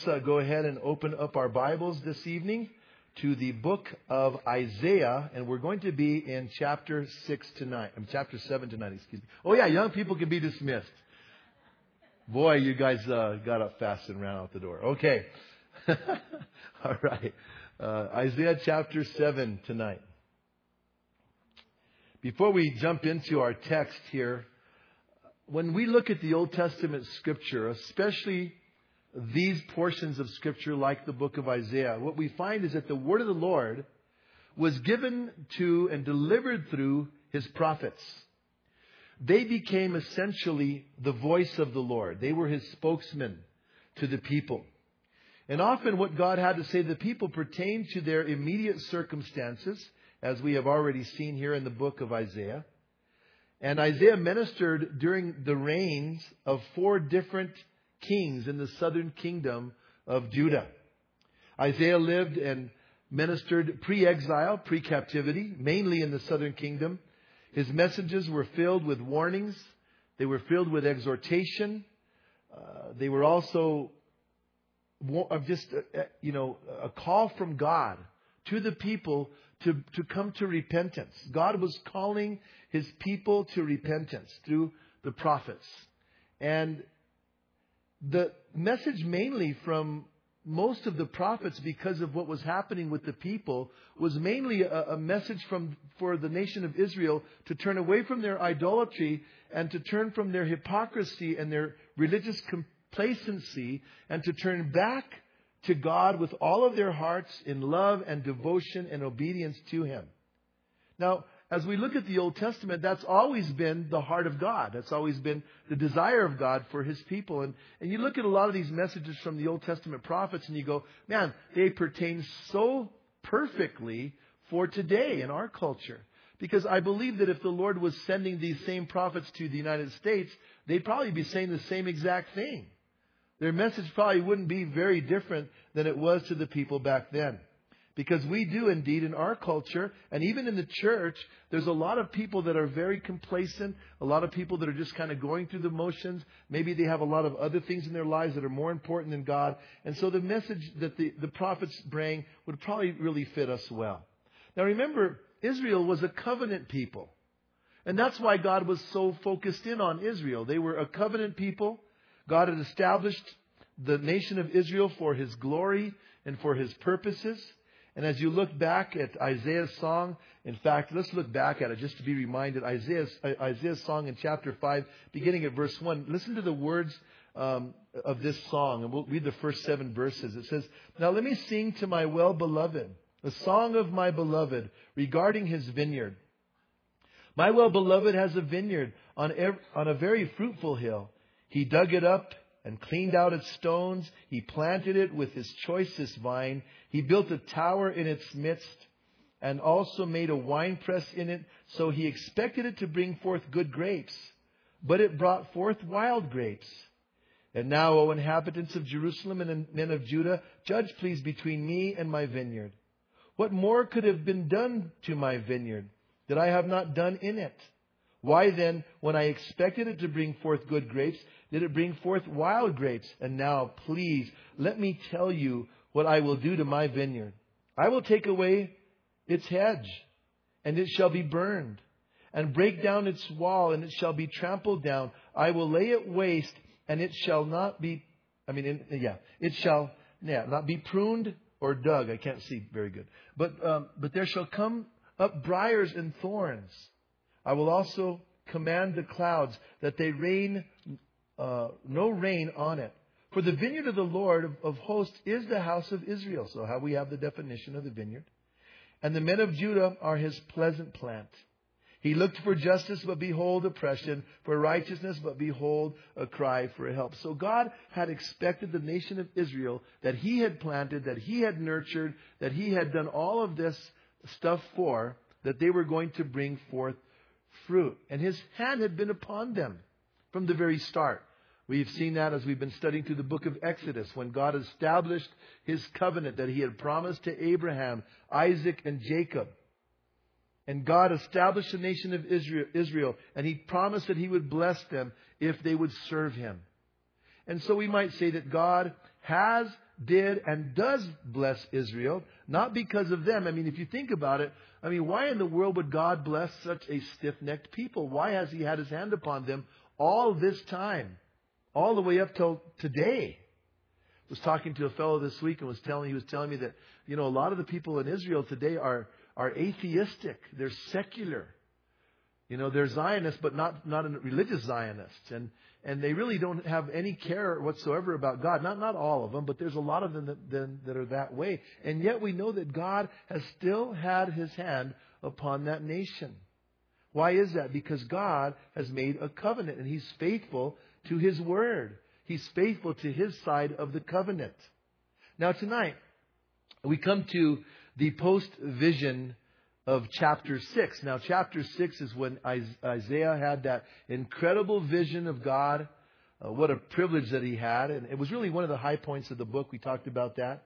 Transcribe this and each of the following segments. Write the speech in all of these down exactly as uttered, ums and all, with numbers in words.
uh, go ahead and open up our Bibles this evening to the book of Isaiah, and we're going to be in chapter six tonight. I'm chapter seven tonight, excuse me. Oh yeah, young people can be dismissed. Boy, you guys uh, got up fast and ran out the door. Okay. All right. Uh, Isaiah chapter seven tonight. Before we jump into our text here, when we look at the Old Testament scripture, especially these portions of scripture like the book of Isaiah, what we find is that the word of the Lord was given to and delivered through his prophets. They became essentially the voice of the Lord. They were his spokesmen to the people. And often what God had to say to the people pertained to their immediate circumstances, as we have already seen here in the book of Isaiah. And Isaiah ministered during the reigns of four different kings in the southern kingdom of Judah. Isaiah lived and ministered pre-exile, pre-captivity, mainly in the southern kingdom. His messages were filled with warnings. They were filled with exhortation. Uh, they were also just, uh, you know, a call from God to the people to, to come to repentance. God was calling his people to repentance through the prophets. And the message mainly from most of the prophets, because of what was happening with the people, was mainly a, a message from for the nation of Israel to turn away from their idolatry and to turn from their hypocrisy and their religious complacency and to turn back to God with all of their hearts in love and devotion and obedience to him. Now, as we look at the Old Testament, that's always been the heart of God. That's always been the desire of God for his people. And, and you look at a lot of these messages from the Old Testament prophets and you go, man, they pertain so perfectly for today in our culture. Because I believe that if the Lord was sending these same prophets to the United States, they'd probably be saying the same exact thing. Their message probably wouldn't be very different than it was to the people back then. Because we do indeed in our culture, and even in the church, there's a lot of people that are very complacent, a lot of people that are just kind of going through the motions. Maybe they have a lot of other things in their lives that are more important than God. And so the message that the, the prophets bring would probably really fit us well. Now remember, Israel was a covenant people. And that's why God was so focused in on Israel. They were a covenant people. God had established the nation of Israel for his glory and for his purposes. And as you look back at Isaiah's song, in fact, let's look back at it just to be reminded. Isaiah's, Isaiah's song in chapter five, beginning at verse one. Listen to the words um, of this song, and we'll read the first seven verses. It says, "Now let me sing to my well-beloved, the song of my beloved regarding his vineyard. My well-beloved has a vineyard on, ev- on a very fruitful hill. He dug it up and cleaned out its stones. He planted it with his choicest vine. He built a tower in its midst and also made a winepress in it. So he expected it to bring forth good grapes, but it brought forth wild grapes. And now, O inhabitants of Jerusalem and men of Judah, judge please between me and my vineyard. What more could have been done to my vineyard that I have not done in it? Why then, when I expected it to bring forth good grapes, did it bring forth wild grapes? And now, please, let me tell you what I will do to my vineyard. I will take away its hedge, and it shall be burned, and break down its wall, and it shall be trampled down. I will lay it waste, and it shall not be, I mean, in, yeah, it shall yeah, not be pruned or dug. I can't see very good. But, um, but there shall come up briars and thorns. I will also command the clouds that they rain, uh, no rain on it. For the vineyard of the Lord of, of hosts is the house of Israel." So how we have the definition of the vineyard. "And the men of Judah are his pleasant plant. He looked for justice, but behold oppression, for righteousness, but behold a cry for help." So God had expected the nation of Israel that he had planted, that he had nurtured, that he had done all of this stuff for, that they were going to bring forth fruit. And his hand had been upon them from the very start. We've seen that as we've been studying through the book of Exodus, when God established his covenant that he had promised to Abraham, Isaac, and Jacob. And God established the nation of Israel, Israel, and he promised that he would bless them if they would serve him. And so we might say that God has did and does bless Israel, not because of them. I mean, if you think about it, I mean, why in the world would God bless such a stiff-necked people? Why has He had His hand upon them all this time, all the way up till today? I was talking to a fellow this week and was telling he was telling me that, you know, a lot of the people in Israel today are are atheistic. They're secular. You know, they're Zionists, but not not religious Zionists, and and they really don't have any care whatsoever about God. Not not all of them, but there's a lot of them that, that, that are that way. And yet we know that God has still had His hand upon that nation. Why is that? Because God has made a covenant, and He's faithful to His word. He's faithful to His side of the covenant. Now tonight, we come to the post-vision of chapter six. Now chapter six is when Isaiah had that incredible vision of God. Uh, what a privilege that he had. And it was really one of the high points of the book. We talked about that.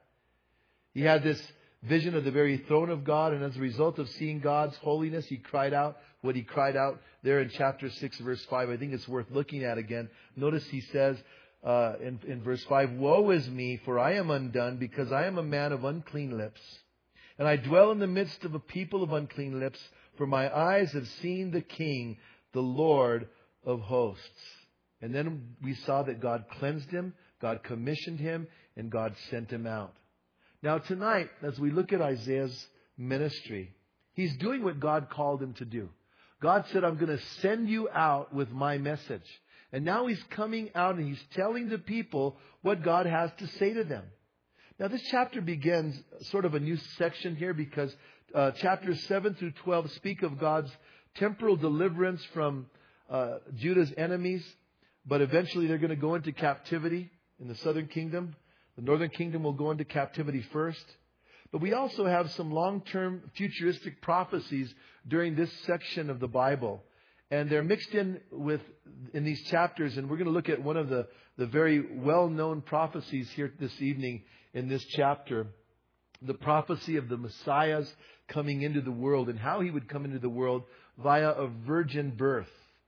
He had this vision of the very throne of God, and as a result of seeing God's holiness, he cried out what he cried out there in chapter six, verse five. I think it's worth looking at again. Notice he says uh, in, in verse five, "Woe is me, for I am undone, because I am a man of unclean lips. And I dwell in the midst of a people of unclean lips, for my eyes have seen the King, the Lord of hosts." And then we saw that God cleansed him, God commissioned him, and God sent him out. Now tonight, as we look at Isaiah's ministry, he's doing what God called him to do. God said, "I'm going to send you out with my message." And now he's coming out and he's telling the people what God has to say to them. Now this chapter begins sort of a new section here, because uh, chapters seven through twelve speak of God's temporal deliverance from uh, Judah's enemies. But eventually they're going to go into captivity in the southern kingdom. The northern kingdom will go into captivity first. But we also have some long-term futuristic prophecies during this section of the Bible. And they're mixed in with in these chapters. And we're going to look at one of the, the very well-known prophecies here this evening in this chapter. The prophecy of the Messiah's coming into the world and how he would come into the world via a virgin birth.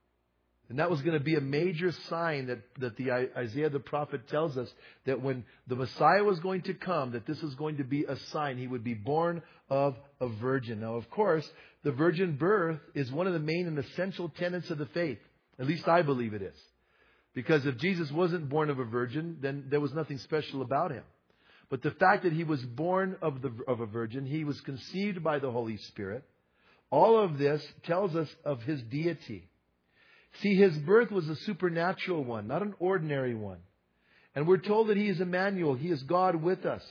And that was going to be a major sign that, that the Isaiah the prophet tells us that when the Messiah was going to come, that this was going to be a sign. He would be born of a virgin. Now, of course, the virgin birth is one of the main and essential tenets of the faith. At least I believe it is. Because if Jesus wasn't born of a virgin, then there was nothing special about him. But the fact that he was born of, the, of a virgin, he was conceived by the Holy Spirit, all of this tells us of his deity. See, his birth was a supernatural one, not an ordinary one. And we're told that he is Emmanuel. He is God with us.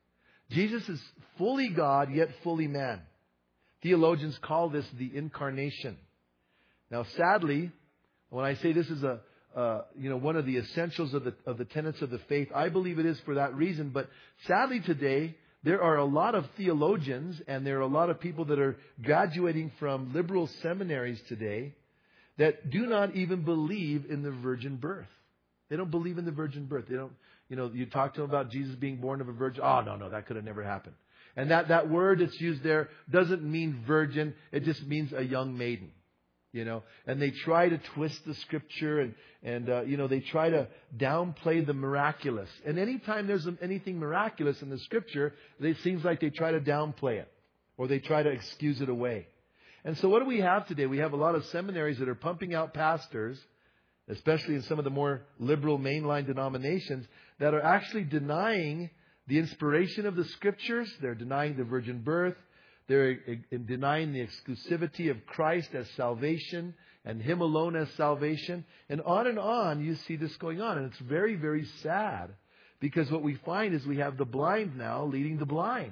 Jesus is fully God, yet fully man. Theologians call this the incarnation. Now, sadly, when I say this is a, uh, you know, one of the essentials of the, of the tenets of the faith, I believe it is for that reason. But sadly today, there are a lot of theologians and there are a lot of people that are graduating from liberal seminaries today that do not even believe in the virgin birth. They don't believe in the virgin birth. They don't, you know, you talk to them about Jesus being born of a virgin. Oh, no, no, that could have never happened. And that, that word that's used there doesn't mean virgin. It just means a young maiden, you know. And they try to twist the scripture and, and uh, you know, they try to downplay the miraculous. And anytime there's anything miraculous in the scripture, it seems like they try to downplay it or they try to excuse it away. And so what do we have today? We have a lot of seminaries that are pumping out pastors, especially in some of the more liberal mainline denominations, that are actually denying the inspiration of the scriptures. They're denying the virgin birth. They're denying the exclusivity of Christ as salvation and him alone as salvation. And on and on you see this going on. And it's very, very sad, because what we find is we have the blind now leading the blind.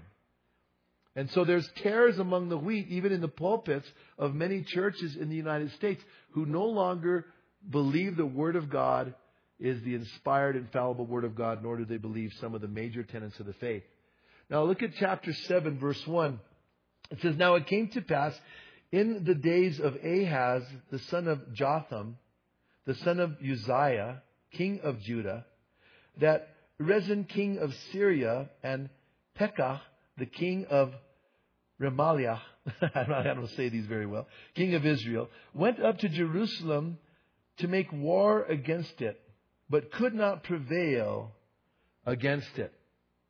And so there's tares among the wheat, even in the pulpits of many churches in the United States, who no longer believe the Word of God is the inspired, infallible Word of God, nor do they believe some of the major tenets of the faith. Now look at chapter seven, verse one. It says, "Now it came to pass in the days of Ahaz, the son of Jotham, the son of Uzziah, king of Judah, that Rezin, king of Syria, and Pekah, the king of Remaliah," I don't say these very well, "king of Israel, went up to Jerusalem to make war against it, but could not prevail against it."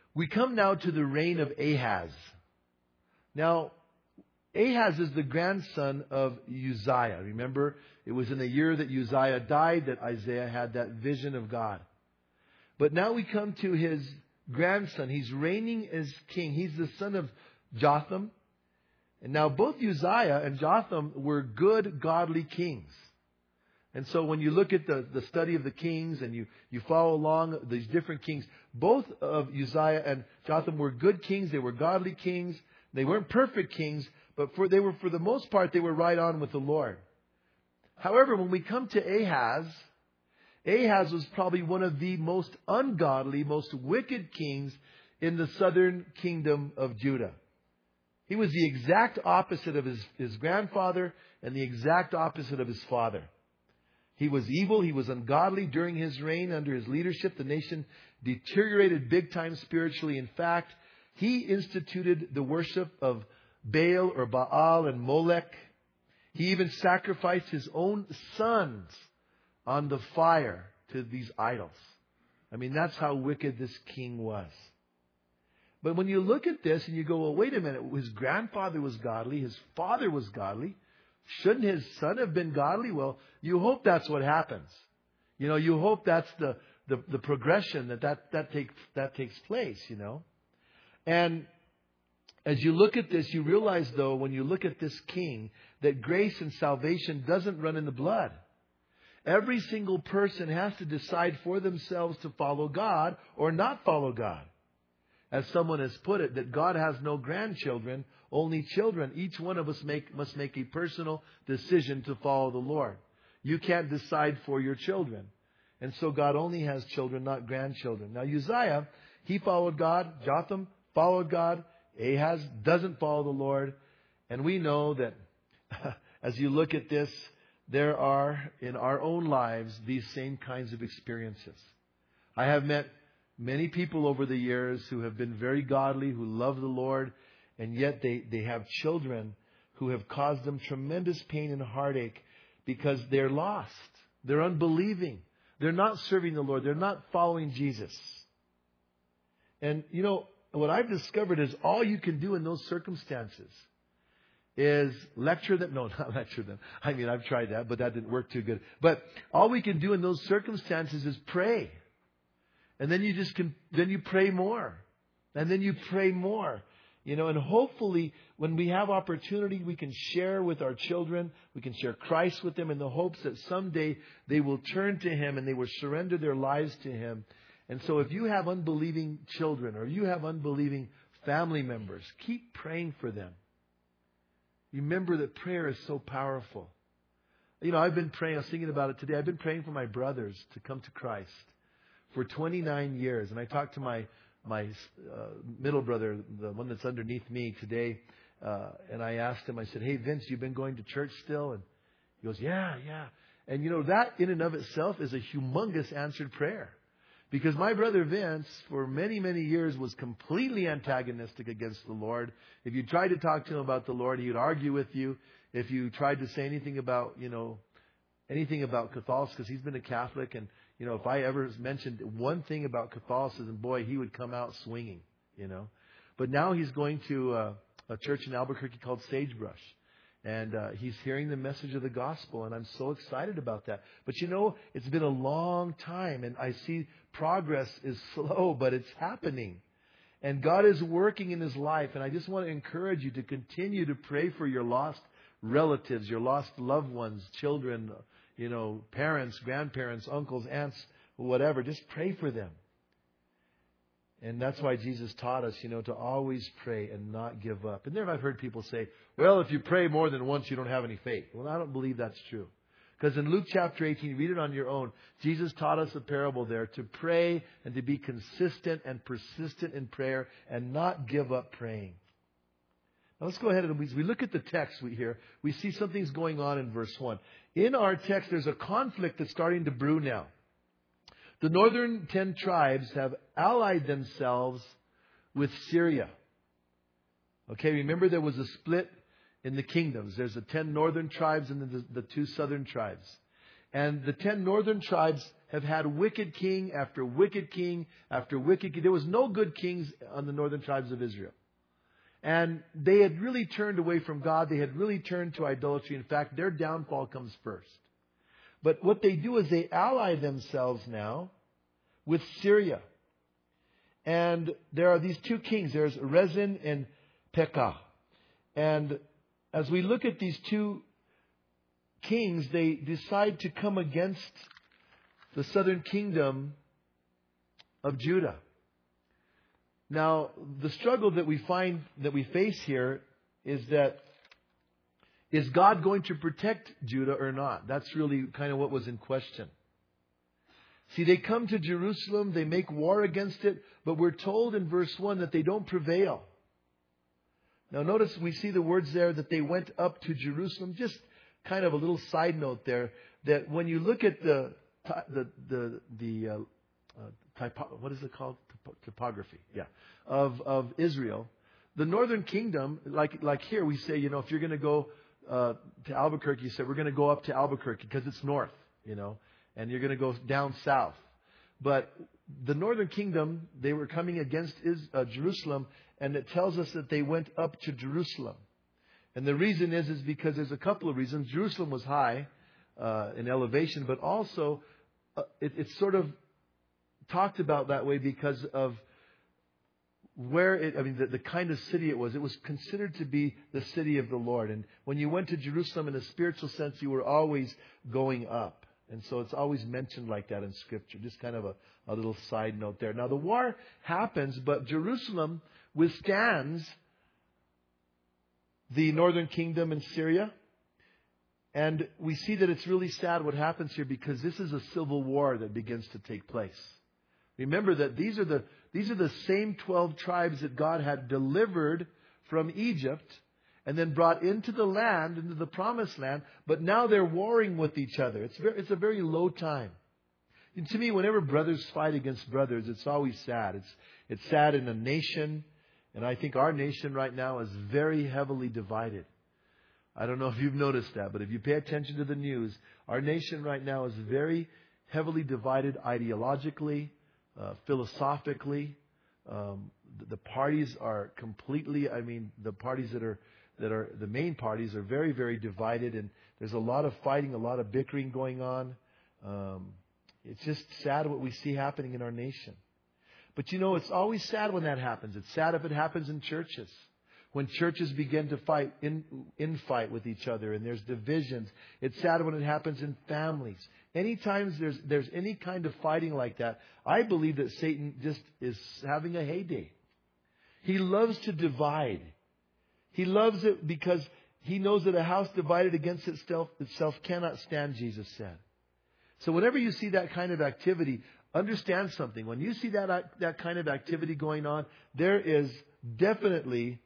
We come now to the reign of Ahaz. Now, Ahaz is the grandson of Uzziah. Remember, it was in the year that Uzziah died that Isaiah had that vision of God. But now we come to his grandson. He's reigning as king. He's the son of Jotham. And now both Uzziah and Jotham were good, godly kings. And so when you look at the, the study of the kings and you, you follow along these different kings, both of Uzziah and Jotham were good kings. They were godly kings. They weren't perfect kings, but for, they were, for the most part, they were right on with the Lord. However, when we come to Ahaz, Ahaz was probably one of the most ungodly, most wicked kings in the southern kingdom of Judah. He was the exact opposite of his, his grandfather and the exact opposite of his father. He was evil. He was ungodly. During his reign, under his leadership, the nation deteriorated big time spiritually. In fact, he instituted the worship of Baal or Baal and Molech. He even sacrificed his own sons on the fire to these idols. I mean, that's how wicked this king was. But when you look at this and you go, well, wait a minute, his grandfather was godly, his father was godly. Shouldn't his son have been godly? Well, you hope that's what happens. You know, you hope that's the, the, the progression that that, that, takes, that takes place, you know. And as you look at this, you realize, though, when you look at this king, that grace and salvation doesn't run in the blood. Every single person has to decide for themselves to follow God or not follow God. As someone has put it, that God has no grandchildren, only children. Each one of us make, must make a personal decision to follow the Lord. You can't decide for your children. And so God only has children, not grandchildren. Now Uzziah, he followed God. Jotham followed God. Ahaz doesn't follow the Lord. And we know that as you look at this, there are in our own lives these same kinds of experiences. I have met many people over the years who have been very godly, who love the Lord, and yet they, they have children who have caused them tremendous pain and heartache because they're lost. They're unbelieving. They're not serving the Lord. They're not following Jesus. And, you know, what I've discovered is all you can do in those circumstances is lecture them. No, not lecture them. I mean, I've tried that, but that didn't work too good. But all we can do in those circumstances is pray. And then you just can, then you pray more. And then you pray more. You know, and hopefully when we have opportunity, we can share with our children. We can share Christ with them in the hopes that someday they will turn to Him and they will surrender their lives to Him. And so if you have unbelieving children or you have unbelieving family members, keep praying for them. Remember that prayer is so powerful. You know, I've been praying, I was thinking about it today. I've been praying for my brothers to come to Christ for twenty-nine years. And I talked to my my uh, middle brother, the one that's underneath me today, uh, and I asked him, I said, hey, Vince, you've been going to church still? And he goes, yeah, yeah. And, you know, that in and of itself is a humongous answered prayer. Because my brother Vince, for many, many years, was completely antagonistic against the Lord. If you tried to talk to him about the Lord, he would argue with you. If you tried to say anything about, you know, anything about Catholicism, because he's been a Catholic, and, you know, if I ever mentioned one thing about Catholicism, boy, he would come out swinging, you know. But now he's going to uh, a church in Albuquerque called Sagebrush. And uh, he's hearing the message of the gospel, and I'm so excited about that. But, you know, it's been a long time, and I see progress is slow, but it's happening. And God is working in his life, and I just want to encourage you to continue to pray for your lost relatives, your lost loved ones, children, you know, parents, grandparents, uncles, aunts, whatever. Just pray for them. And that's why Jesus taught us, you know, to always pray and not give up. And there I've heard people say, well, if you pray more than once, you don't have any faith. Well, I don't believe that's true. Because in Luke chapter eighteen, read it on your own, Jesus taught us a parable there to pray and to be consistent and persistent in prayer and not give up praying. Now let's go ahead and we look at the text we hear. We see something's going on in verse one. In our text, there's a conflict that's starting to brew now. The northern ten tribes have allied themselves with Syria. Okay, remember there was a split in the kingdoms. There's the ten northern tribes and then the, the two southern tribes. And the ten northern tribes have had wicked king after wicked king after wicked king. There was no good kings on the northern tribes of Israel. And they had really turned away from God. They had really turned to idolatry. In fact, their downfall comes first. But what they do is they ally themselves now with Syria. And there are these two kings. There's Rezin and Pekah. And as we look at these two kings, they decide to come against the southern kingdom of Judah. Now, the struggle that we find, that we face here is that, is God going to protect Judah or not? That's really kind of what was in question. See, they come to Jerusalem, they make war against it, but we're told in verse one that they don't prevail. Now notice we see the words there that they went up to Jerusalem. Just kind of a little side note there, that when you look at the the the the uh, uh, typo, what is it called? Topography, yeah, of of Israel, the northern kingdom, like like here we say, you know, if you're going to go uh, to Albuquerque, you say we're going to go up to Albuquerque because it's north, you know, and you're going to go down south. But the northern kingdom, they were coming against Is, uh, Jerusalem, and it tells us that they went up to Jerusalem. And the reason is, is because there's a couple of reasons. Jerusalem was high uh, in elevation, but also uh, it, it's sort of talked about that way because of where it, I mean, the, the kind of city it was. It was considered to be the city of the Lord. And when you went to Jerusalem in a spiritual sense, you were always going up. And so it's always mentioned like that in Scripture. Just kind of a, a little side note there. Now the war happens, but Jerusalem withstands the northern kingdom in Syria. And we see that it's really sad what happens here because this is a civil war that begins to take place. Remember that these are the these are the same twelve tribes that God had delivered from Egypt and then brought into the land, into the promised land, but now they're warring with each other. It's very, it's a very low time. And to me, whenever brothers fight against brothers, it's always sad. It's it's sad in a nation, and I think our nation right now is very heavily divided. I don't know if you've noticed that, but if you pay attention to the news, our nation right now is very heavily divided ideologically, uh, philosophically. Um, the, the parties are completely, I mean, the parties that are that are the main parties are very, very divided, and there's a lot of fighting, a lot of bickering going on. Um, it's just sad what we see happening in our nation. But you know, it's always sad when that happens. It's sad if it happens in churches. When churches begin to fight, in, in fight with each other, and there's divisions. It's sad when it happens in families. Anytime there's there's any kind of fighting like that, I believe that Satan just is having a heyday. He loves to divide. He loves it because he knows that a house divided against itself, itself cannot stand, Jesus said. So whenever you see that kind of activity, understand something. When you see that that kind of activity going on, there is definitely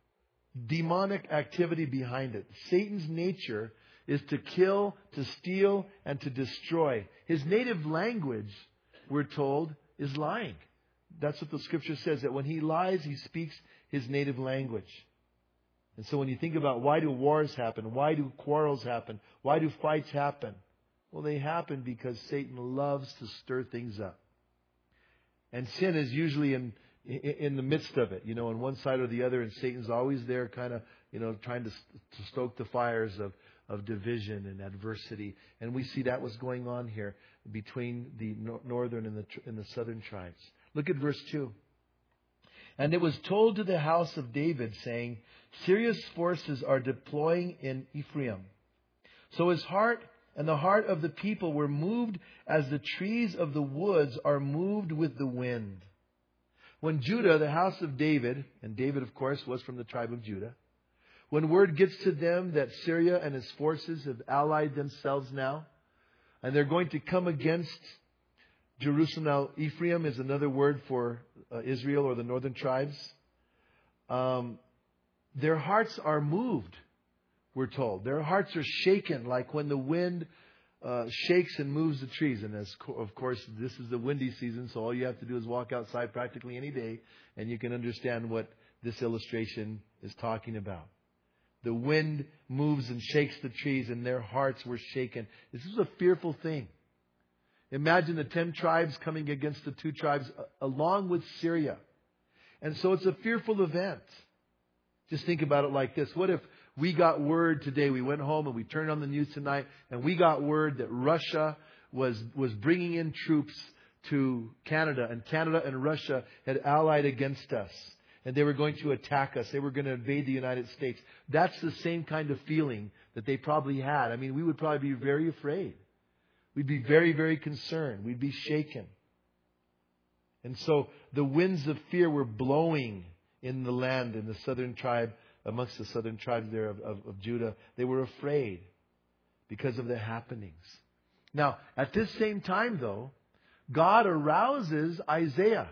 demonic activity behind it. Satan's nature is to kill, to steal, and to destroy. His native language, we're told, is lying. That's what the Scripture says, that when he lies, he speaks his native language. And so when you think about why do wars happen, why do quarrels happen, why do fights happen? Well, they happen because Satan loves to stir things up. And sin is usually in in the midst of it, you know, on one side or the other, and Satan's always there kind of, you know, trying to, to stoke the fires of, of division and adversity. And we see that was going on here between the northern and the, and the southern tribes. Look at verse two. And it was told to the house of David, saying, Syria's forces are deploying in Ephraim. So his heart and the heart of the people were moved as the trees of the woods are moved with the wind. When Judah, the house of David, and David, of course, was from the tribe of Judah, when word gets to them that Syria and his forces have allied themselves now, and they're going to come against Jerusalem. Now, Ephraim is another word for uh, Israel or the northern tribes. Um, their hearts are moved, we're told. Their hearts are shaken like when the wind uh, shakes and moves the trees. And as, of course, this is the windy season, so all you have to do is walk outside practically any day, and you can understand what this illustration is talking about. The wind moves and shakes the trees, and their hearts were shaken. This was a fearful thing. Imagine the ten tribes coming against the two tribes along with Syria. And so it's a fearful event. Just think about it like this. What if we got word today, we went home and we turned on the news tonight, and we got word that Russia was, was bringing in troops to Canada, and Canada and Russia had allied against us, and they were going to attack us. They were going to invade the United States. That's the same kind of feeling that they probably had. I mean, we would probably be very afraid. We'd be very, very concerned. We'd be shaken. And so the winds of fear were blowing in the land, in the southern tribe, amongst the southern tribes there of, of, of Judah. They were afraid because of the happenings. Now, at this same time, though, God arouses Isaiah.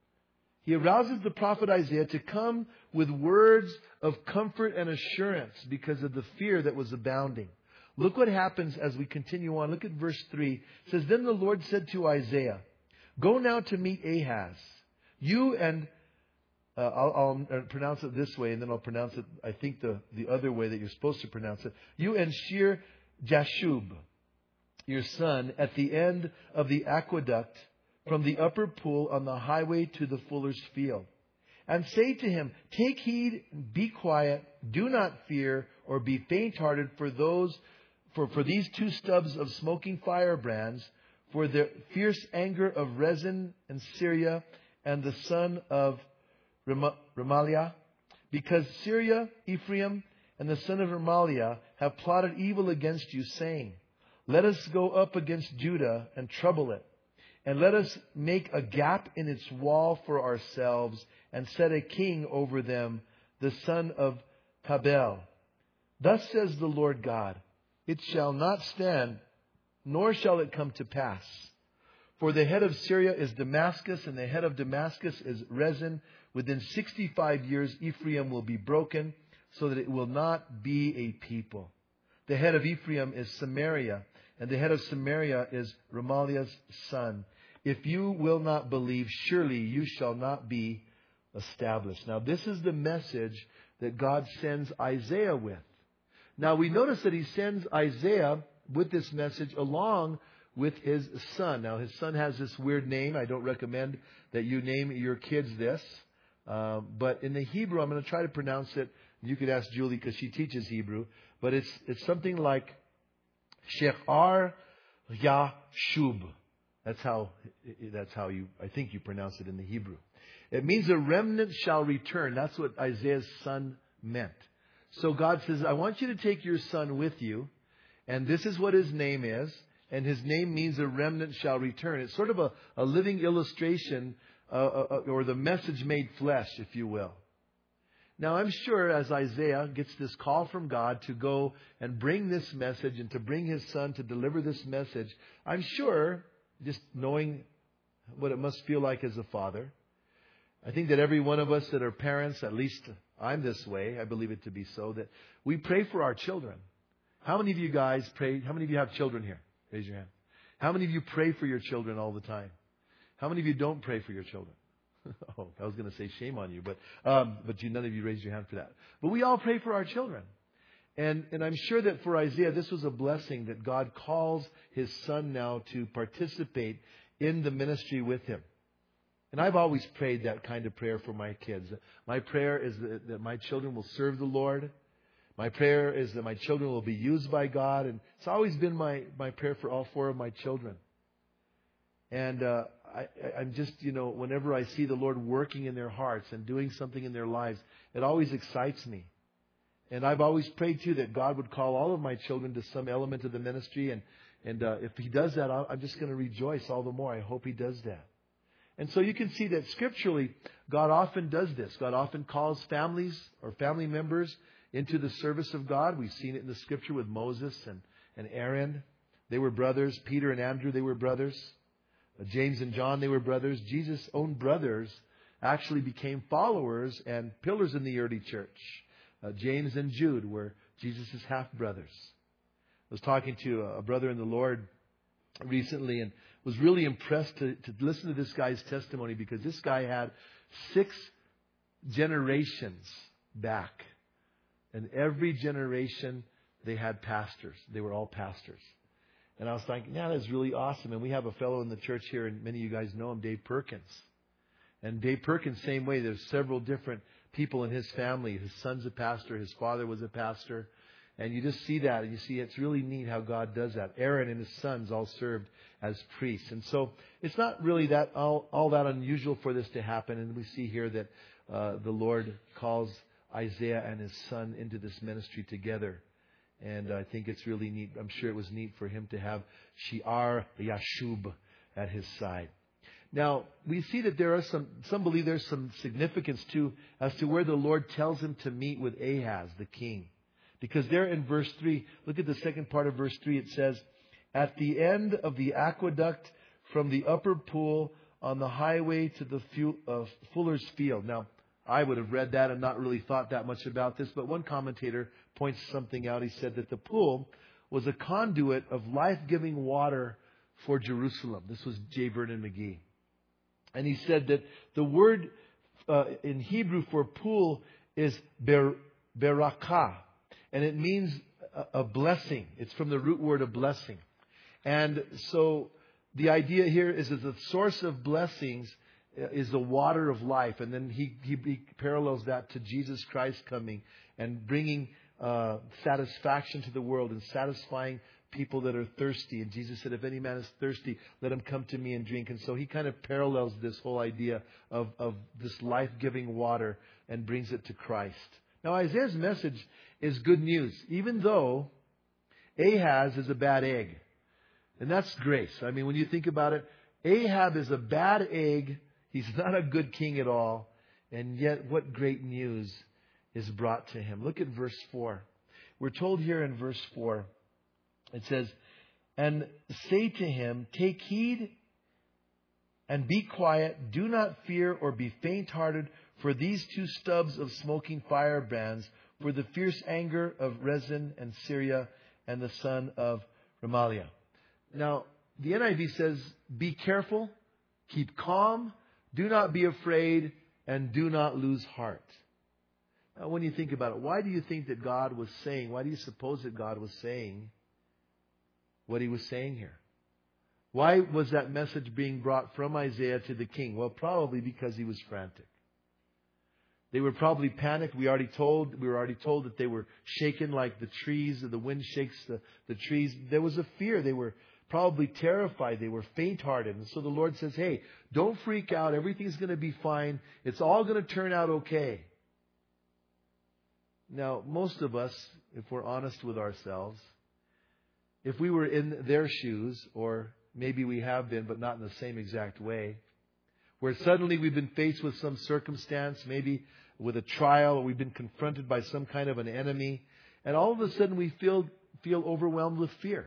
He arouses the prophet Isaiah to come with words of comfort and assurance because of the fear that was abounding. Look what happens as we continue on. Look at verse three. It says, Then the Lord said to Isaiah, Go now to meet Ahaz. You and, uh, I'll, I'll pronounce it this way, and then I'll pronounce it, I think, the, the other way that you're supposed to pronounce it. You and Shear Jashub, your son, at the end of the aqueduct from the upper pool on the highway to the fuller's field. And say to him, Take heed, be quiet, do not fear, or be faint-hearted for those, for, for these two stubs of smoking firebrands, for the fierce anger of Rezin and Syria and the son of Remaliah, because Syria, Ephraim, and the son of Remaliah have plotted evil against you, saying, Let us go up against Judah and trouble it, and let us make a gap in its wall for ourselves, and set a king over them, the son of Tabel. Thus says the Lord God, It shall not stand, nor shall it come to pass. For the head of Syria is Damascus, and the head of Damascus is Rezin. Within sixty-five years Ephraim will be broken, so that it will not be a people. The head of Ephraim is Samaria, and the head of Samaria is Remaliah's son. If you will not believe, surely you shall not be established. Now, this is the message that God sends Isaiah with. Now, we notice that He sends Isaiah with this message along with his son. Now, his son has this weird name. I don't recommend that you name your kids this. Uh, but in the Hebrew, I'm going to try to pronounce it. You could ask Julie because she teaches Hebrew. But it's it's something like She'ar Yashub. That's how that's how you I think you pronounce it in the Hebrew. It means a remnant shall return. That's what Isaiah's son meant. So God says, I want you to take your son with you, and this is what his name is, and his name means a remnant shall return. It's sort of a, a living illustration, uh, uh, or the message made flesh, if you will. Now, I'm sure as Isaiah gets this call from God to go and bring this message and to bring his son to deliver this message, I'm sure, just knowing what it must feel like as a father, I think that every one of us that are parents, at least I'm this way, I believe it to be so, that we pray for our children. How many of you guys pray? How many of you have children here? Raise your hand. How many of you pray for your children all the time? How many of you don't pray for your children? Oh, I was going to say shame on you, but um, but you, none of you raised your hand for that. But we all pray for our children. And and I'm sure that for Isaiah, this was a blessing that God calls his son now to participate in the ministry with him. And I've always prayed that kind of prayer for my kids. My prayer is that, that my children will serve the Lord. My prayer is that my children will be used by God. And it's always been my, my prayer for all four of my children. And uh, I, I'm just, you know, whenever I see the Lord working in their hearts and doing something in their lives, it always excites me. And I've always prayed, too, that God would call all of my children to some element of the ministry. And, and uh, if He does that, I'm just going to rejoice all the more. I hope He does that. And so you can see that scripturally, God often does this. God often calls families or family members into the service of God. We've seen it in the scripture with Moses and, and Aaron. They were brothers. Peter and Andrew, they were brothers. Uh, James and John, they were brothers. Jesus' own brothers actually became followers and pillars in the early church. Uh, James and Jude were Jesus' half-brothers. I was talking to a brother in the Lord recently and was really impressed to, to listen to this guy's testimony, because this guy had six generations back And every generation, they had pastors. They were all pastors. And I was thinking, yeah, that's really awesome. And we have a fellow in the church here, and many of you guys know him, Dave Perkins. And Dave Perkins, same way. There's several different people in his family. His son's a pastor. His father was a pastor. And you just see that. And you see it's really neat how God does that. Aaron and his sons all served as priests. And so it's not really that all, all that unusual for this to happen. And we see here that uh, the Lord calls Isaiah and his son into this ministry together. And I think it's really neat. I'm sure it was neat for him to have Shear Yashub at his side. Now, we see that there are some, some believe there's some significance too as to where the Lord tells him to meet with Ahaz, the king. Because there in verse three, look at the second part of verse three, it says, at the end of the aqueduct from the upper pool on the highway to the fu- uh, fuller's field. Now, I would have read that and not really thought that much about this, but one commentator points something out. He said that the pool was a conduit of life-giving water for Jerusalem. This was J. Vernon McGee. And he said that the word uh, in Hebrew for pool is ber, berakah, and it means a, a blessing. It's from the root word of blessing. And so the idea here is that the source of blessings is the water of life. And then he, he, he parallels that to Jesus Christ coming and bringing uh, satisfaction to the world and satisfying people that are thirsty. And Jesus said, if any man is thirsty, let him come to me and drink. And so he kind of parallels this whole idea of, of this life-giving water and brings it to Christ. Now, Isaiah's message is good news, even though Ahaz is a bad egg. And that's grace. I mean, when you think about it, Ahab is a bad egg. He's not a good king at all. And yet, what great news is brought to him. Look at verse four. We're told here in verse four, it says, and say to him, take heed and be quiet. Do not fear or be faint-hearted for these two stubs of smoking firebrands, for the fierce anger of Rezin and Syria and the son of Remaliah. Now, the N I V says, be careful, keep calm, do not be afraid, and do not lose heart. Now, when you think about it, why do you think that God was saying, why do you suppose that God was saying what he was saying here? Why was that message being brought from Isaiah to the king? Well, probably because he was frantic. They were probably panicked. We already told, we were already told that they were shaken like the trees, the wind shakes the, the trees. There was a fear. They were probably terrified. They were faint-hearted. And so the Lord says, hey, don't freak out. Everything's going to be fine. It's all going to turn out okay. Now, most of us, if we're honest with ourselves, if we were in their shoes, or maybe we have been, but not in the same exact way, where suddenly we've been faced with some circumstance, maybe with a trial, or we've been confronted by some kind of an enemy, and all of a sudden we feel feel overwhelmed with fear.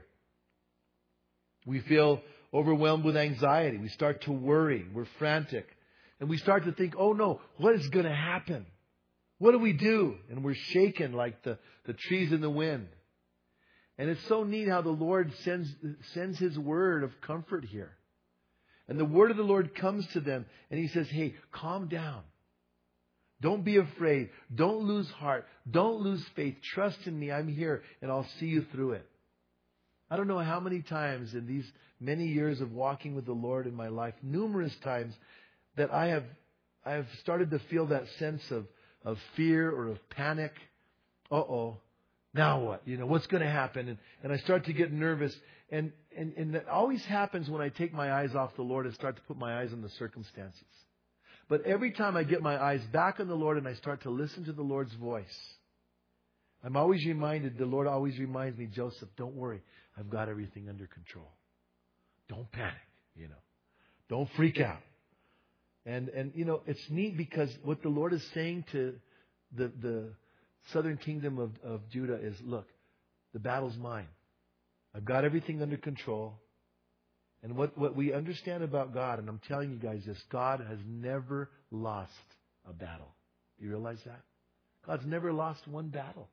We feel overwhelmed with anxiety. We start to worry. We're frantic. And we start to think, oh no, what is going to happen? What do we do? And we're shaken like the, the trees in the wind. And it's so neat how the Lord sends sends His word of comfort here. And the word of the Lord comes to them and He says, hey, calm down. Don't be afraid. Don't lose heart. Don't lose faith. Trust in me. I'm here and I'll see you through it. I don't know how many times in these many years of walking with the Lord in my life, numerous times that I have I have started to feel that sense of, of fear or of panic. Uh-oh. Now what? You know, what's going to happen? And, and I start to get nervous. And, and, and that always happens when I take my eyes off the Lord and start to put my eyes on the circumstances. But every time I get my eyes back on the Lord and I start to listen to the Lord's voice, I'm always reminded, the Lord always reminds me, Joseph, don't worry. I've got everything under control. Don't panic, you know. Don't freak out. And, and you know, it's neat because what the Lord is saying to the, the southern kingdom of, of Judah is, look, the battle's mine. I've got everything under control. And what, what we understand about God, and I'm telling you guys this, God has never lost a battle. You realize that? God's never lost one battle.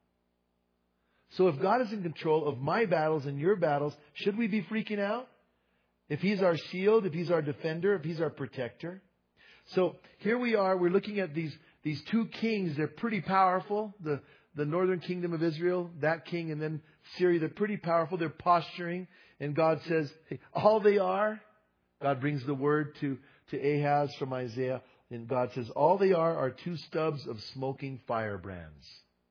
So if God is in control of my battles and your battles, should we be freaking out? If He's our shield, if He's our defender, if He's our protector. So here we are, we're looking at these, these two kings. They're pretty powerful. The, the northern kingdom of Israel, that king, and then Syria. They're pretty powerful. They're posturing. And God says, hey, all they are, God brings the word to, to Ahaz from Isaiah. And God says, all they are are two stubs of smoking firebrands.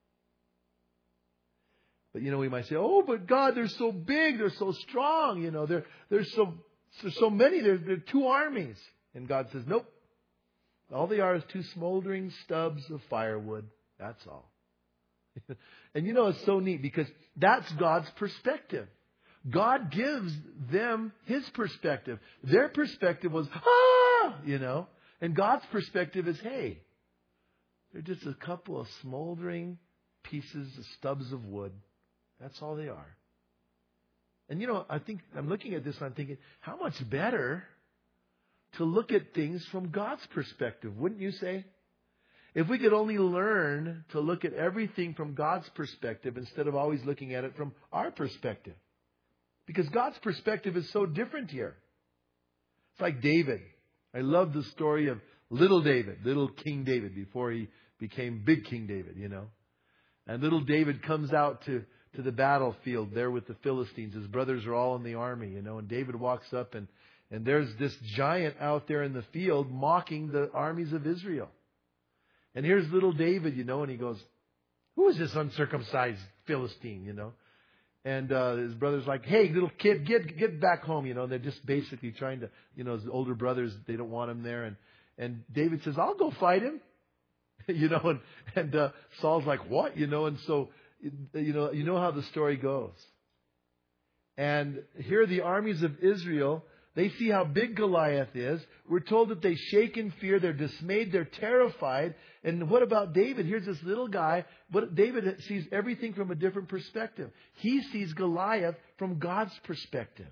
But, you know, we might say, oh, but God, they're so big. They're so strong. You know, they're, they're so, there's so many. They're, they're two armies. And God says, nope. All they are is two smoldering stubs of firewood. That's all. And you know, it's so neat because that's God's perspective. God gives them His perspective. Their perspective was, ah, you know. And God's perspective is, hey, they're just a couple of smoldering pieces, of stubs of wood. That's all they are. And you know, I think, I'm looking at this and I'm thinking, how much better to look at things from God's perspective, wouldn't you say? If we could only learn to look at everything from God's perspective instead of always looking at it from our perspective. Because God's perspective is so different here. It's like David. I love the story of little David, little King David, before he became big King David, you know. And little David comes out to, to the battlefield there with the Philistines. His brothers are all in the army, you know. And David walks up and, and there's this giant out there in the field mocking the armies of Israel. And here's little David, you know, and he goes, who is this uncircumcised Philistine, you know? And uh, his brother's like, hey, little kid, get get back home, you know. And they're just basically trying to, you know, his older brothers, they don't want him there. And and David says, I'll go fight him, you know. And and uh, Saul's like, what, you know? And so, you know, you know how the story goes. And here are the armies of Israel. They see how big Goliath is. We're told that they shake in fear. They're dismayed. They're terrified. And what about David? Here's this little guy. But David sees everything from a different perspective. He sees Goliath from God's perspective.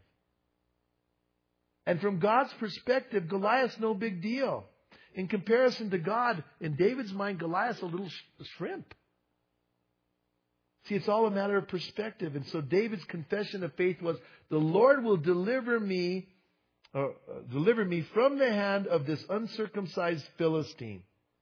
And from God's perspective, Goliath's no big deal. In comparison to God, in David's mind, Goliath's a little sh- shrimp. See, it's all a matter of perspective. And so David's confession of faith was, the Lord will deliver me Uh, deliver me from the hand of this uncircumcised Philistine.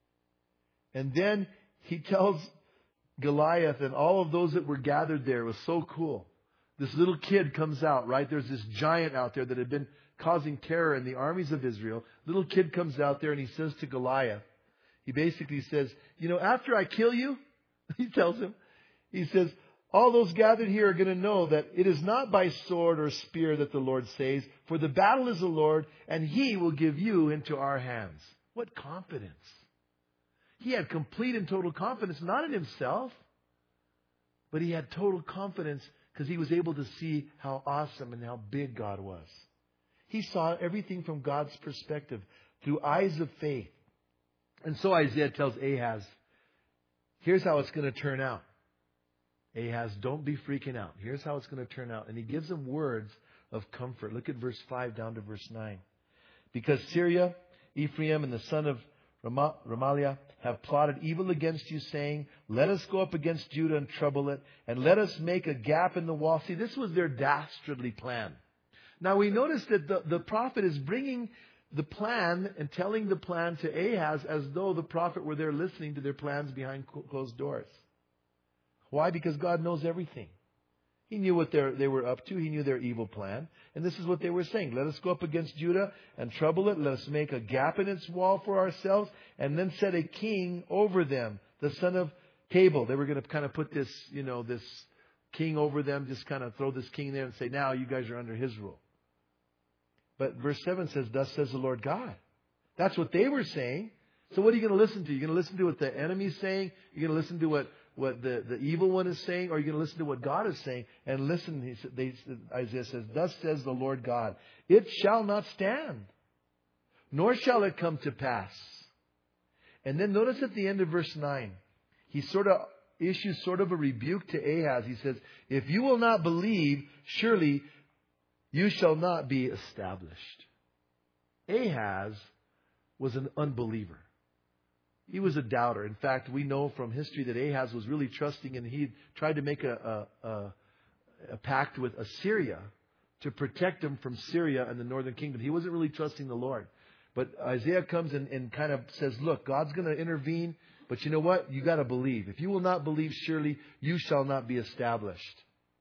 And then he tells Goliath and all of those that were gathered there. It was so cool. This little kid comes out, right? There's this giant out there that had been causing terror in the armies of Israel. Little kid comes out there and he says to Goliath, he basically says, you know, after I kill you, he tells him, he says, all those gathered here are going to know that it is not by sword or spear that the Lord saves, for the battle is the Lord, and He will give you into our hands. What confidence. He had complete and total confidence, not in himself, but he had total confidence because he was able to see how awesome and how big God was. He saw everything from God's perspective through eyes of faith. And so Isaiah tells Ahaz, here's how it's going to turn out. Ahaz, don't be freaking out. Here's how it's going to turn out. And he gives him words of comfort. Look at verse five down to verse nine. Because Syria, Ephraim, and the son of Remaliah have plotted evil against you, saying, let us go up against Judah and trouble it, and let us make a gap in the wall. See, this was their dastardly plan. Now we notice that the, the prophet is bringing the plan and telling the plan to Ahaz as though the prophet were there listening to their plans behind closed doors. Why? Because God knows everything. He knew what they were up to. He knew their evil plan. And this is what they were saying. Let us go up against Judah and trouble it. Let us make a gap in its wall for ourselves and then set a king over them, the son of Tabel. They were going to kind of put this, you know, this king over them, just kind of throw this king there and say, now you guys are under his rule. But verse seven says, thus says the Lord God. That's what they were saying. So what are you going to listen to? You're going to listen to what the enemy's saying? You're going to listen to what what the, the evil one is saying, or are you going to listen to what God is saying? And listen, he, they, Isaiah says, thus says the Lord God, it shall not stand, nor shall it come to pass. And then notice at the end of verse nine, he sort of issues sort of a rebuke to Ahaz. He says, if you will not believe, surely you shall not be established. Ahaz was an unbeliever. He was a doubter. In fact, we know from history that Ahaz was really trusting, and he tried to make a, a, a, a pact with Assyria to protect him from Syria and the northern kingdom. He wasn't really trusting the Lord. But Isaiah comes and, and kind of says, look, God's going to intervene. But you know what? You got to believe. If you will not believe, surely you shall not be established.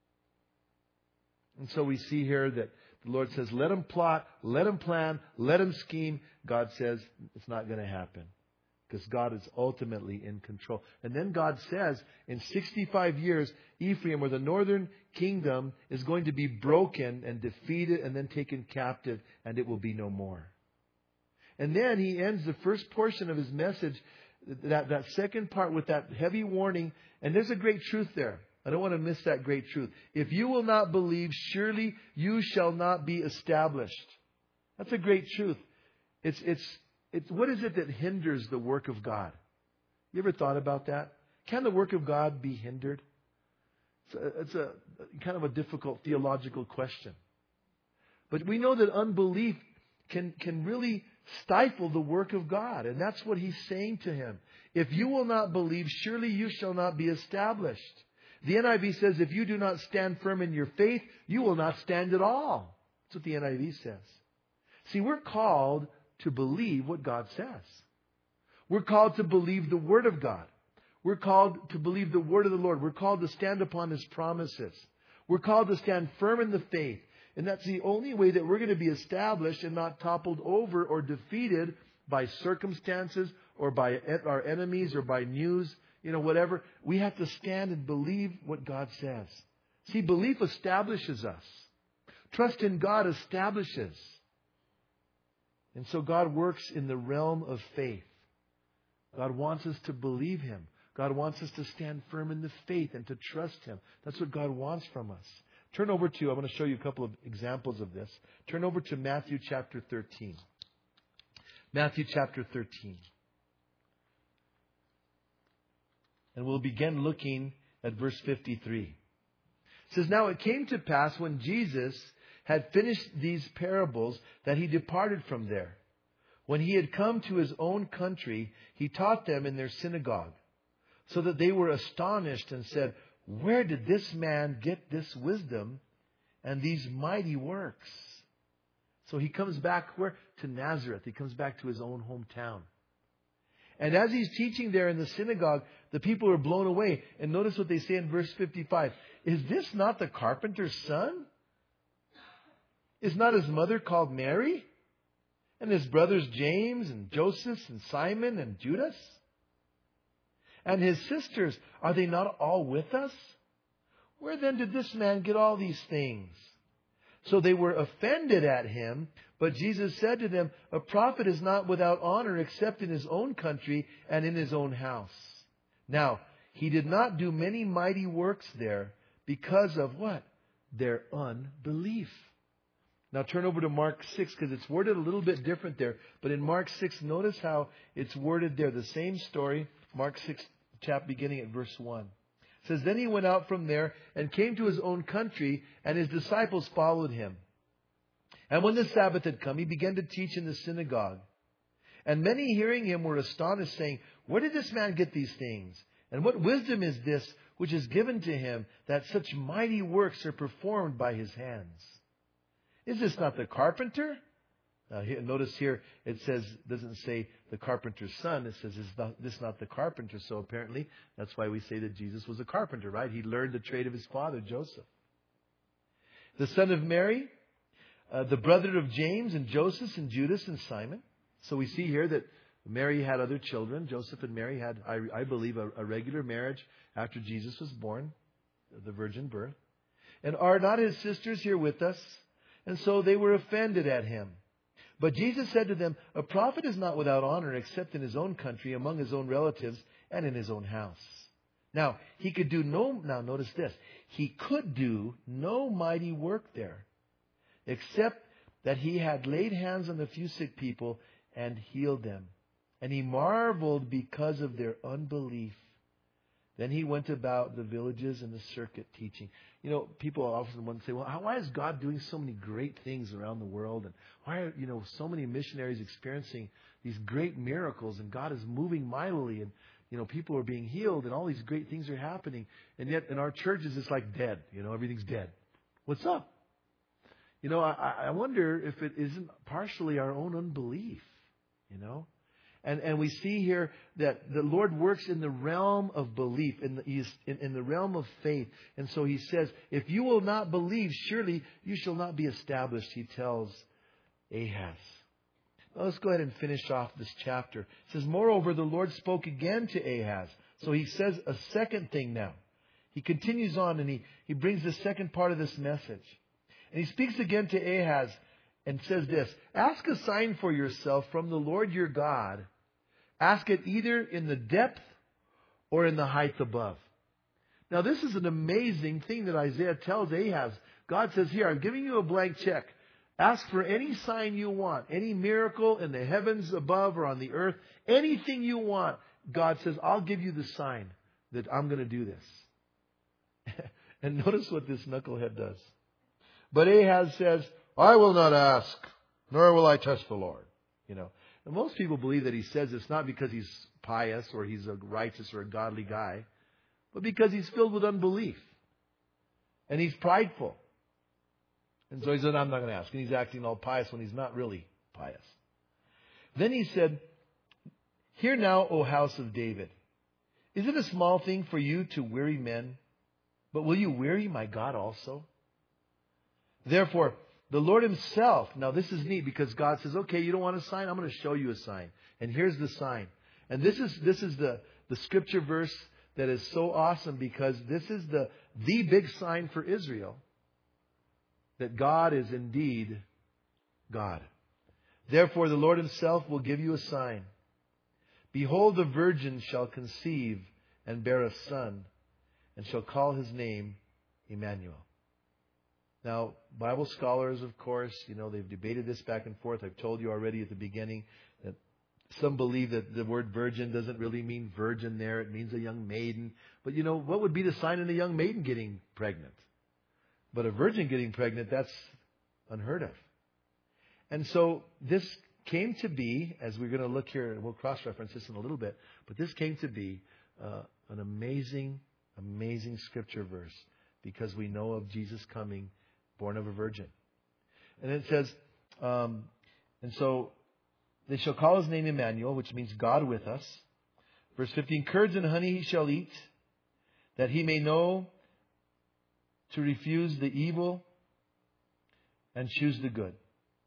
And so we see here that the Lord says, let them plot, let them plan, let them scheme. God says it's not going to happen because God is ultimately in control. And then God says in sixty-five years, Ephraim, or the northern kingdom, is going to be broken and defeated and then taken captive, and it will be no more. And then he ends the first portion of his message, that, that second part, with that heavy warning. And there's a great truth there. I don't want to miss that great truth. If you will not believe, surely you shall not be established. That's a great truth. It's, it's, it's, what is it that hinders the work of God? You ever thought about that? Can the work of God be hindered? It's a, it's a kind of a difficult theological question. But we know that unbelief can, can really stifle the work of God. And that's what he's saying to him. If you will not believe, surely you shall not be established. The N I V says, if you do not stand firm in your faith, you will not stand at all. That's what the N I V says. See, we're called to believe what God says. We're called to believe the Word of God. We're called to believe the Word of the Lord. We're called to stand upon His promises. We're called to stand firm in the faith. And that's the only way that we're going to be established and not toppled over or defeated by circumstances or by our enemies or by news. You know, whatever. We have to stand and believe what God says. See, belief establishes us. Trust in God establishes. And so God works in the realm of faith. God wants us to believe Him. God wants us to stand firm in the faith and to trust Him. That's what God wants from us. Turn over to, I want to show you a couple of examples of this. Turn over to Matthew chapter thirteen. Matthew chapter thirteen. And we'll begin looking at verse fifty-three. It says, now it came to pass when Jesus had finished these parables that He departed from there. When He had come to His own country, He taught them in their synagogue, so that they were astonished and said, where did this man get this wisdom and these mighty works? So He comes back where? To Nazareth. He comes back to His own hometown. And as He's teaching there in the synagogue, the people are blown away. And notice what they say in verse fifty-five. Is this not the carpenter's son? Is not his mother called Mary? And his brothers James and Joseph and Simon and Judas? And his sisters, are they not all with us? Where then did this man get all these things? So they were offended at Him. But Jesus said to them, a prophet is not without honor except in his own country and in his own house. Now, He did not do many mighty works there because of what? Their unbelief. Now turn over to Mark six, because it's worded a little bit different there. But in Mark six, notice how it's worded there. The same story, Mark six, chapter beginning at verse one. It says, then He went out from there and came to His own country, and His disciples followed Him. And when the Sabbath had come, He began to teach in the synagogue. And many hearing Him were astonished, saying, where did this man get these things? And what wisdom is this which is given to Him, that such mighty works are performed by His hands? Is this not the carpenter? Now, here, notice here it says, doesn't say the carpenter's son. It says, is this not the carpenter? So apparently, that's why we say that Jesus was a carpenter, right? He learned the trade of his father, Joseph. The son of Mary, uh, the brother of James and Joseph and Judas and Simon. So we see here that Mary had other children. Joseph and Mary had, I, I believe, a, a regular marriage after Jesus was born, the virgin birth. And are not His sisters here with us? And so they were offended at Him. But Jesus said to them, a prophet is not without honor except in his own country, among his own relatives, and in his own house. Now, he could do no, now notice this, he could do no mighty work there, except that he had laid hands on a few sick people and healed them. And he marveled because of their unbelief. Then he went about the villages and the circuit teaching. You know, people often want to say, well, why is God doing so many great things around the world? And why are, you know, so many missionaries experiencing these great miracles? And God is moving mightily. And, you know, people are being healed and all these great things are happening. And yet in our churches, it's like dead. You know, everything's dead. What's up? You know, I, I wonder if it isn't partially our own unbelief. you know. And and we see here that the Lord works in the realm of belief, in the He's in, in the realm of faith. And so He says, if you will not believe, surely you shall not be established, He tells Ahaz. Now let's go ahead and finish off this chapter. It says, moreover, the Lord spoke again to Ahaz. So He says a second thing now. He continues on and he, he brings the second part of this message. And He speaks again to Ahaz and says this, ask a sign for yourself from the Lord your God. Ask it either in the depth or in the height above. Now this is an amazing thing that Isaiah tells Ahaz. God says, here, I'm giving you a blank check. Ask for any sign you want, any miracle in the heavens above or on the earth, anything you want. God says, I'll give you the sign that I'm going to do this. And notice what this knucklehead does. But Ahaz says, I will not ask, nor will I test the Lord. You know, and most people believe that he says this not because he's pious or he's a righteous or a godly guy, but because he's filled with unbelief. And he's prideful. And so he said, I'm not going to ask. And he's acting all pious when he's not really pious. Then he said, hear now, O house of David, is it a small thing for you to weary men? But will you weary my God also? Therefore, the Lord Himself, now this is neat because God says, okay, you don't want a sign? I'm going to show you a sign. And here's the sign. And this is this is the, the scripture verse that is so awesome because this is the, the big sign for Israel that God is indeed God. Therefore, the Lord Himself will give you a sign. Behold, the virgin shall conceive and bear a son, and shall call his name Emmanuel. Now, Bible scholars, of course, you know, they've debated this back and forth. I've told you already at the beginning that some believe that the word virgin doesn't really mean virgin there. It means a young maiden. But, you know, what would be the sign in a young maiden getting pregnant? But a virgin getting pregnant, that's unheard of. And so this came to be, as we're going to look here, and we'll cross-reference this in a little bit, but this came to be uh, an amazing, amazing scripture verse because we know of Jesus coming born of a virgin. And it says, um, and so they shall call his name Emmanuel, which means God with us. Verse fifteen, curds and honey he shall eat, that he may know to refuse the evil and choose the good.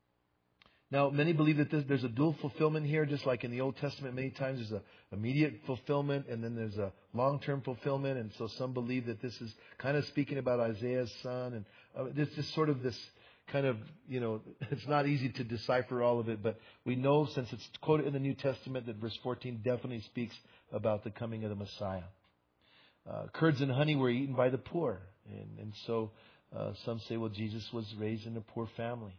Now, many believe that this, there's a dual fulfillment here, just like in the Old Testament. Many times there's an immediate fulfillment and then there's a long-term fulfillment. And so some believe that this is kind of speaking about Isaiah's son. And uh, it's just sort of this kind of, you know, it's not easy to decipher all of it. But we know, since it's quoted in the New Testament, that verse fourteen definitely speaks about the coming of the Messiah. Uh, curds and honey were eaten by the poor. And, and so uh, some say, well, Jesus was raised in a poor family.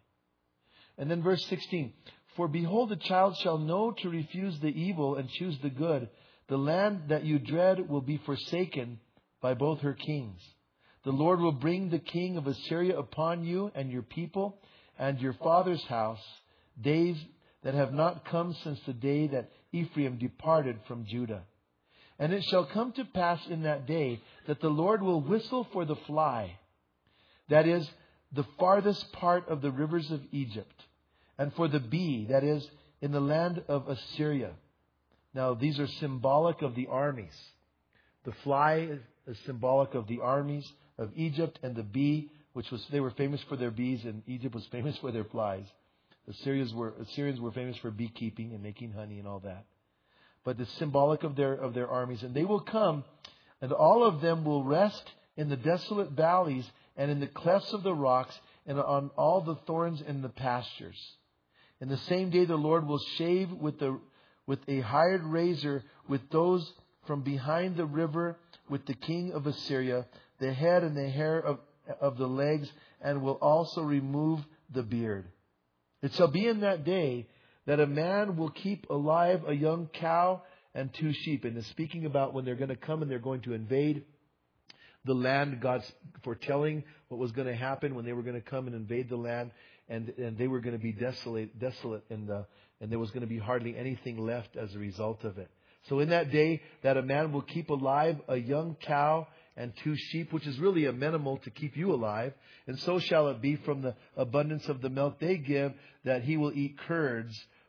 And then verse sixteen, for behold, the child shall know to refuse the evil and choose the good. The land that you dread will be forsaken by both her kings. The Lord will bring the king of Assyria upon you and your people and your father's house, days that have not come since the day that Ephraim departed from Judah. And it shall come to pass in that day that the Lord will whistle for the fly, that is, the farthest part of the rivers of Egypt, and for the bee, that is, in the land of Assyria. Now, these are symbolic of the armies. The fly is symbolic of the armies of Egypt, and the bee, which was they were famous for their bees, and Egypt was famous for their flies. The Assyrians were Assyrians were famous for beekeeping and making honey and all that. But it's symbolic of their of their armies, and they will come, and all of them will rest in the desolate valleys and in the clefts of the rocks and on all the thorns in the pastures. In the same day the Lord will shave with the with a hired razor with those from behind the river with the king of Assyria, the head and the hair of, of the legs, and will also remove the beard. It shall be in that day that a man will keep alive a young cow and two sheep. And it's speaking about when they're going to come and they're going to invade the land. God's foretelling what was going to happen when they were going to come and invade the land. And, and they were going to be desolate, desolate in the, and there was going to be hardly anything left as a result of it. So in that day that a man will keep alive a young cow and two sheep, which is really a minimal to keep you alive. And so shall it be from the abundance of the milk they give, that he will eat curds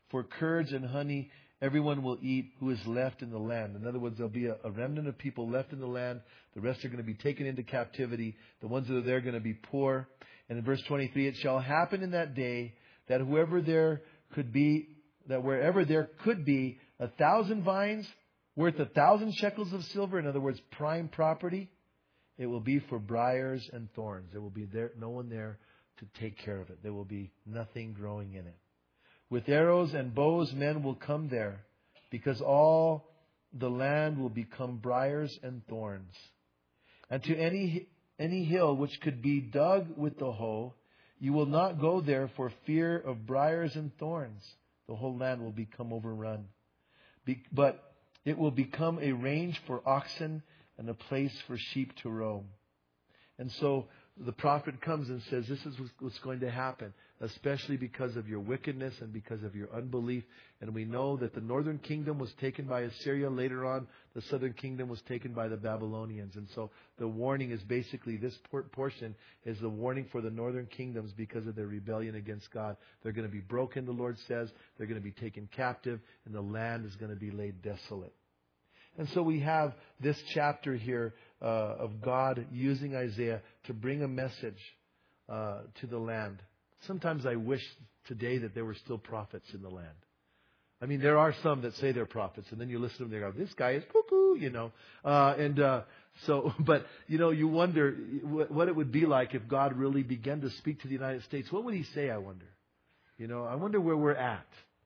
For curds and honey everyone will eat who is left in the land. In other words, there'll be a, a remnant of people left in the land. The rest are going to be taken into captivity. The ones that are there are going to be poor. And in verse twenty-three, it shall happen in that day that whoever there could be, that wherever there could be a thousand vines worth a thousand shekels of silver, in other words, prime property, it will be for briars and thorns. There will be there, no one there to take care of it. There will be nothing growing in it. With arrows and bows men will come there, because all the land will become briars and thorns. And to any any hill which could be dug with the hoe, you will not go there for fear of briars and thorns. The whole land will become overrun. Be, but it will become a range for oxen and a place for sheep to roam. And so the prophet comes and says, this is what's going to happen, especially because of your wickedness and because of your unbelief. And we know that the northern kingdom was taken by Assyria. Later on, the southern kingdom was taken by the Babylonians. And so the warning is basically, this portion is the warning for the northern kingdoms because of their rebellion against God. They're going to be broken, the Lord says. They're going to be taken captive, and the land is going to be laid desolate. And so we have this chapter here uh, of God using Isaiah to bring a message uh, to the land. Sometimes I wish today that there were still prophets in the land. I mean, there are some that say they're prophets, and then you listen to them, they go, this guy is cuckoo, you know. Uh, and uh, so, but, you know, you wonder what it would be like if God really began to speak to the United States. What would He say, I wonder? You know, I wonder where we're at.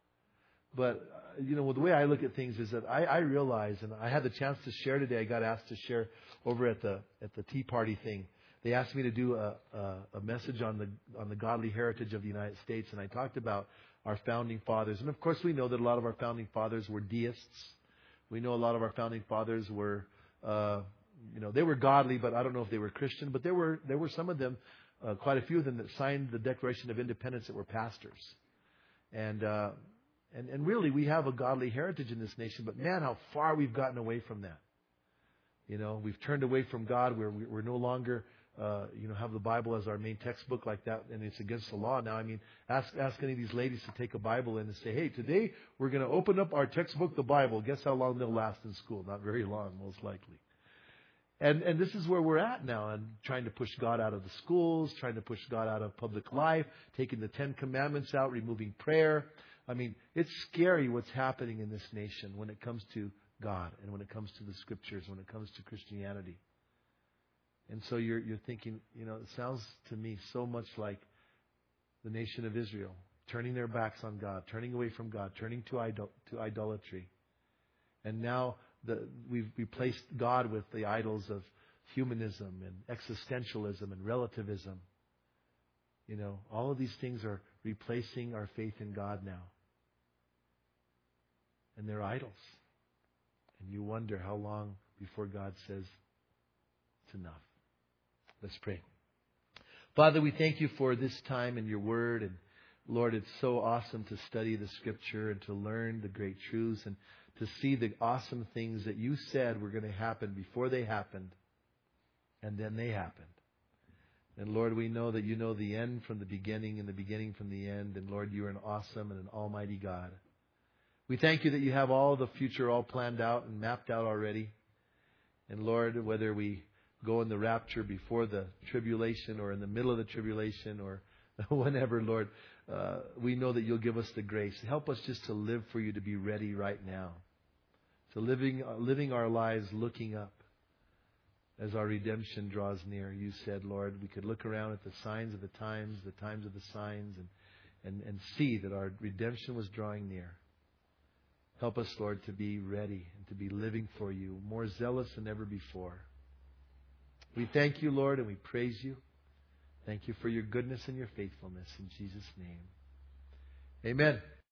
But, you know, the way I look at things is that I, I realize, and I had the chance to share today, I got asked to share over at the at the Tea Party thing. They asked me to do a, a, a message on the on the godly heritage of the United States, and I talked about our founding fathers. And of course, we know that a lot of our founding fathers were deists. We know a lot of our founding fathers were, uh, you know, they were godly, but I don't know if they were Christian. But there were there were some of them, uh, quite a few of them, that signed the Declaration of Independence that were pastors. And uh, and and really, we have a godly heritage in this nation. But man, how far we've gotten away from that. You know, we've turned away from God. We're we're no longer Uh, you know, have the Bible as our main textbook like that, and it's against the law now. I mean, ask ask any of these ladies to take a Bible in and say, hey, today we're going to open up our textbook, the Bible. Guess how long they'll last in school? Not very long, most likely. And and this is where we're at now, and trying to push God out of the schools, trying to push God out of public life, taking the Ten Commandments out, removing prayer. I mean, it's scary what's happening in this nation when it comes to God and when it comes to the Scriptures, when it comes to Christianity. And so you're you're thinking, you know, it sounds to me so much like the nation of Israel, turning their backs on God, turning away from God, turning to idol, to idolatry. And now the, we've replaced God with the idols of humanism and existentialism and relativism. You know, all of these things are replacing our faith in God now. And they're idols. And you wonder how long before God says, it's enough. Let's pray. Father, we thank you for this time in your word. And Lord, it's so awesome to study the Scripture and to learn the great truths and to see the awesome things that you said were going to happen before they happened. And then they happened. And Lord, we know that you know the end from the beginning and the beginning from the end. And Lord, you are an awesome and an almighty God. We thank you that you have all the future all planned out and mapped out already. And Lord, whether we go in the rapture before the tribulation or in the middle of the tribulation or whenever, Lord, uh, we know that you'll give us the grace. Help us just to live for you, to be ready right now. To living, uh, living our lives looking up as our redemption draws near. You said, Lord, we could look around at the signs of the times, the times of the signs, and, and, and see that our redemption was drawing near. Help us, Lord, to be ready and to be living for you, more zealous than ever before. We thank you, Lord, and we praise you. Thank you for your goodness and your faithfulness. In Jesus' name, amen.